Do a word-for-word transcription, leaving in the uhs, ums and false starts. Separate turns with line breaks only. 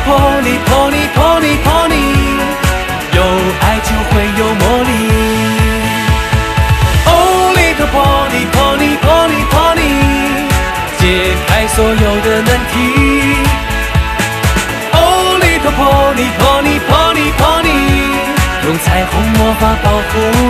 pony pony pony pony， 有爱就会有魔力。Oh little pony pony pony pony， 解开所有的难题。Oh little pony pony pony pony， 用彩虹魔法保护